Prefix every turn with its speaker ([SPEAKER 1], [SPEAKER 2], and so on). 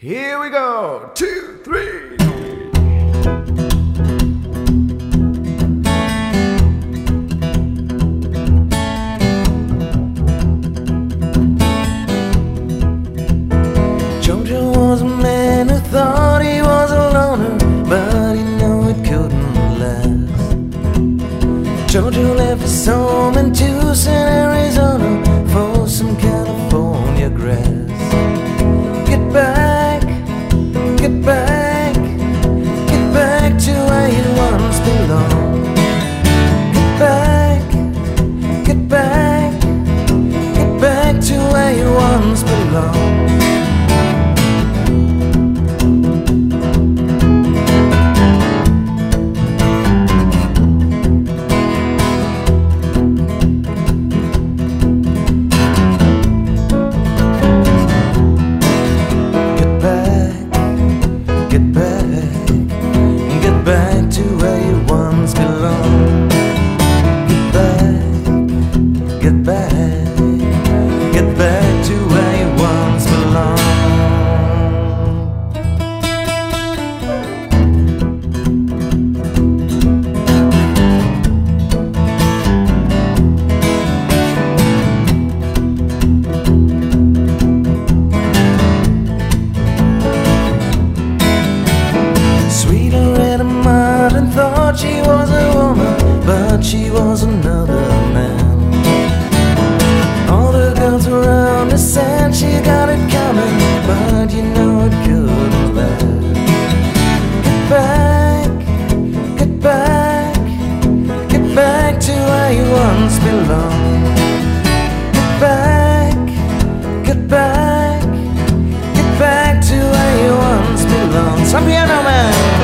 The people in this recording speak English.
[SPEAKER 1] Here we go. 2, 3.
[SPEAKER 2] Georgia was a man who thought he was a loner, but he knew it couldn't last. Georgia left his home in Tucson, Arizona, for some California grass. Get back, get back, get back to where you once belonged. Get back, get back, get back to where you once belonged. Back to where you once belonged. Get back, get back, get back to where you once belonged. Sweet Loretta Martin thought she was a woman, but she was another man. All the girls around her said she got it coming, but you know it couldn't last. Get back, get back, get back to where you once belonged. Get back, get back, get back to where you once belonged. Some piano man.